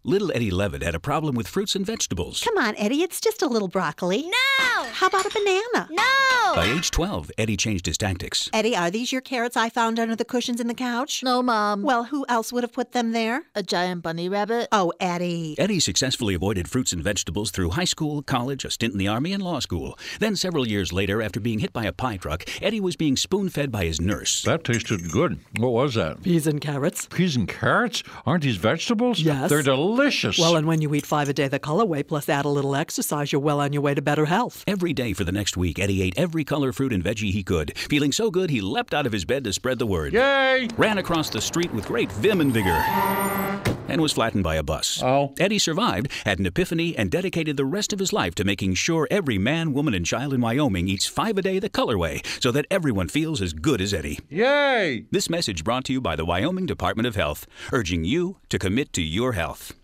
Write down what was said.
Little Eddie Levitt had a problem with fruits and vegetables. Come on, Eddie, it's just a little broccoli. No! How about a banana? No! By age 12, Eddie changed his tactics. Eddie, are these your carrots I found under the cushions in the couch? No, Mom. Well, who else would have put them there? A giant bunny rabbit? Oh, Eddie. Eddie successfully avoided fruits and vegetables through high school, college, a stint in the Army, and law school. Then several years later, after being hit by a pie truck, Eddie was being spoon-fed by his nurse. That tasted good. What was that? Peas and carrots. Peas and carrots? Aren't these vegetables? Yes. They're delicious. Well, and when you eat 5 a day the colorway plus add a little exercise, you're well on your way to better health. Every day for the next week, Eddie ate every color fruit and veggie he could. Feeling so good, he leapt out of his bed to spread the word. Yay! Ran across the street with great vim and vigor. And was flattened by a bus. Oh. Eddie survived, had an epiphany, and dedicated the rest of his life to making sure every man, woman, and child in Wyoming eats 5 a day the colorway, so that everyone feels as good as Eddie. Yay! This message brought to you by the Wyoming Department of Health, urging you to commit to your health.